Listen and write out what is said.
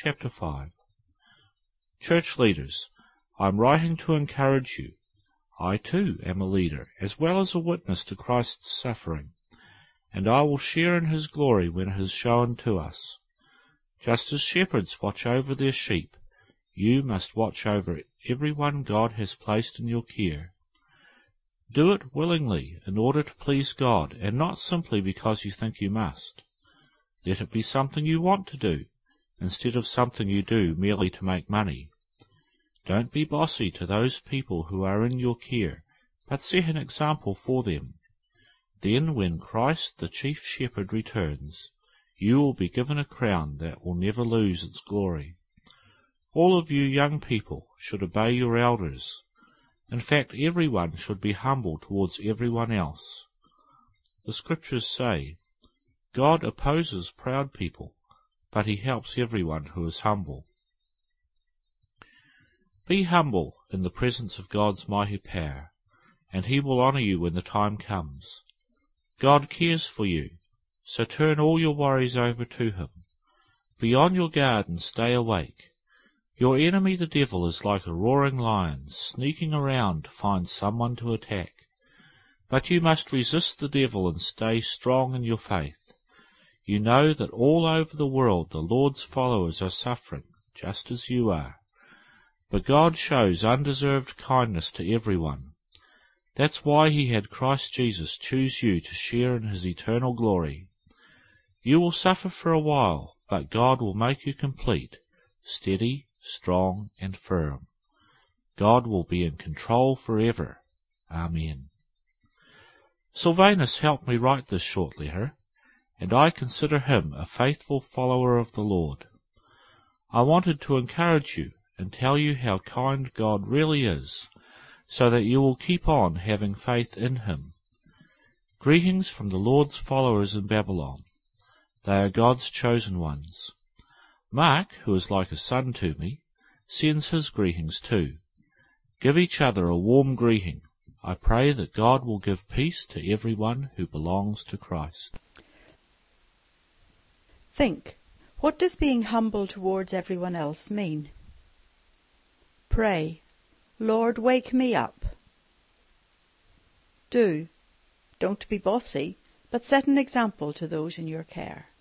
chapter 5. Church leaders, I am writing to encourage you. I too am a leader, as well as a witness to Christ's suffering, and I will share in his glory when it is shown to us. Just as shepherds watch over their sheep, you must watch over every one God has placed in your care. Do it willingly in order to please God, and not simply because you think you must. Let it be something you want to do, instead of something you do merely to make money. Don't be bossy to those people who are in your care, but set an example for them. Then, when Christ the chief shepherd returns, you will be given a crown that will never lose its glory. All of you young people should obey your elders. In fact, everyone should be humble towards everyone else. The Scriptures say, God opposes proud people, but he helps everyone who is humble. Be humble in the presence of God's mighty power, and he will honor you when the time comes. God cares for you, so turn all your worries over to him. Be on your guard and stay awake. Your enemy the devil is like a roaring lion, sneaking around to find someone to attack. But you must resist the devil and stay strong in your faith. You know that all over the world the Lord's followers are suffering, just as you are. But God shows undeserved kindness to everyone. That's why he had Christ Jesus choose you to share in his eternal glory. You will suffer for a while, but God will make you complete, steady, strong, and firm. God will be in control forever. Amen. Sylvanus helped me write this short letter, and I consider him a faithful follower of the Lord. I wanted to encourage you and tell you how kind God really is, so that you will keep on having faith in him. Greetings from the Lord's followers in Babylon. They are God's chosen ones. Mark, who is like a son to me, sends his greetings too. Give each other a warm greeting. I pray that God will give peace to everyone who belongs to Christ. Think, what does being humble towards everyone else mean? Pray, Lord, wake me up. Do. Don't be bossy, but set an example to those in your care.